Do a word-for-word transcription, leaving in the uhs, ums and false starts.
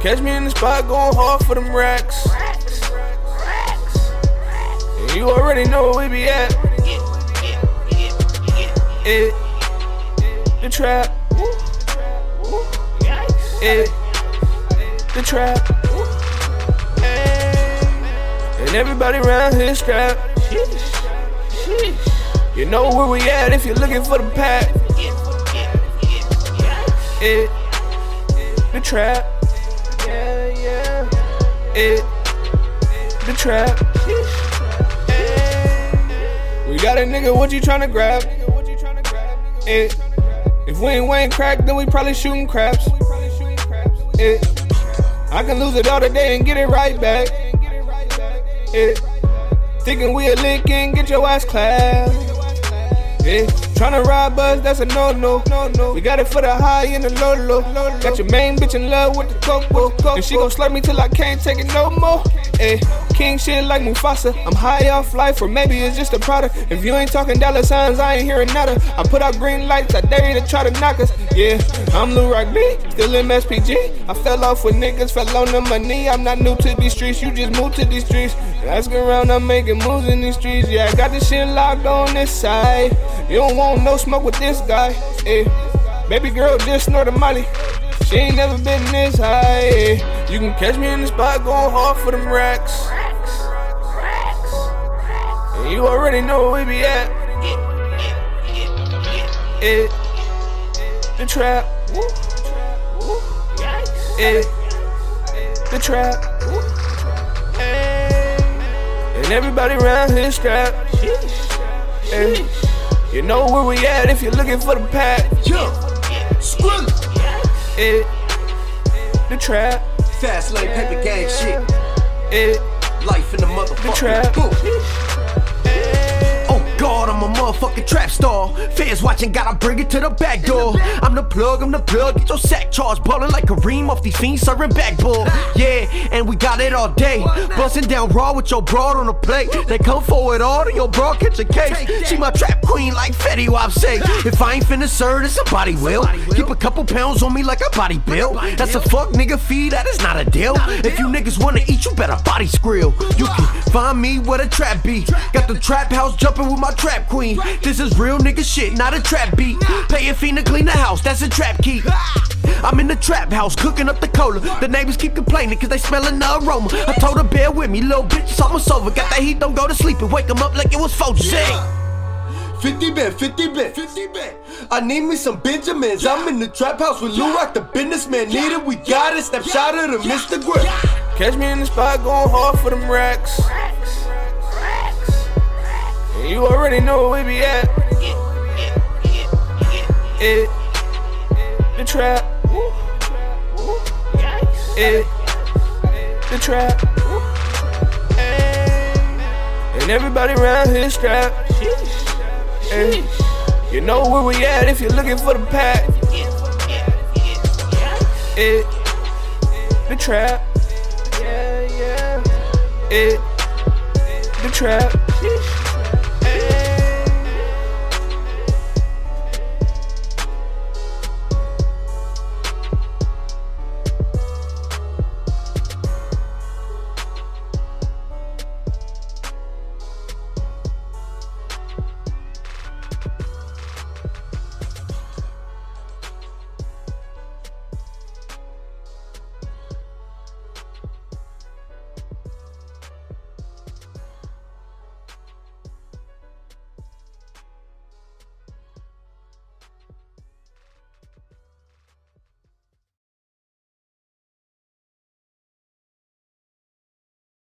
catch me in the spot going hard for them racks. And you already know where we be at. It, the trap. It, the trap. And everybody around here scrap. You know where we at if you're looking for the pack. It, the trap. Yeah, yeah. It, the trap. We got a nigga, what you tryna grab? It, if we ain't weighing crack, then we probably shooting craps. It, I can lose it all today and get it right back. It, thinking we a lick and get your ass clapped. Yeah, tryna ride buzz, that's a no-no, no-no. We got it for the high and the low-low. Got your main bitch in love with the coco, and she gon' slurp me till I can't take it no more. Ay, king shit like Mufasa. I'm high off life, or maybe it's just a product. If you ain't talking dollar signs, I ain't hearing nada. I put out green lights, I dare you to try to knock us. Yeah, I'm Lou Rock B, still in S P G. I fell off with niggas, fell on them my knee. I'm not new to these streets, you just moved to these streets. Ask around, I'm making moves in these streets. Yeah, I got this shit locked on this side. You don't want no smoke with this guy. Ay, baby girl just snorted Molly. She ain't never been this high. Ay, you can catch me in the spot going hard for them racks. And you already know where we be at. It, the trap. It, the trap. And everybody around here scrap. Ay, you know where we at if you're looking for the pack. Yeah, Skrilla. It, the trap. Fast lane paper gang shit. It, Life in the motherfucking trap. book. Oh God, I'm a motherfucking trap star. Fans watching, gotta bring it to the back door. I'm the plug, I'm the plug. Get your sack charge, ballin' like Kareem off these fiends serving backboard. Yeah, and we got it all day. Bustin' down raw with your broad on the plate. They come forward all and your broad catch a case. She my trap queen like Fetty Wap say. If I ain't finna serve, then somebody will. Keep a couple pounds on me like a body build. That's a fuck nigga fee, that is not a deal. If you niggas wanna eat, you better body skrill. You can find me where the trap be. Got the trap house jumping with my trap queen. This is real nigga shit, not a trap beat. Pay a fiend to clean the house, that's a trap key. I'm in the trap house, cooking up the cola. The neighbors keep complaining cause they smelling the aroma. I told her bear with me, little bitch, it's almost over. Got that heat, don't go to sleep and wake them up like it was Folgers. fifty bit, fifty bit, fifty bit. I need me some Benjamins. I'm in the trap house with Lou Rock, the businessman. Need it, we got it. Snapshot of the Mister Grip. Catch me in the spot going hard for them racks. And you already know where we be at. It, the trap. It, the trap. And everybody around here scrap. Ay, you know where we at if you're looking for the pack. It, the trap. Yeah, yeah. It, the trap.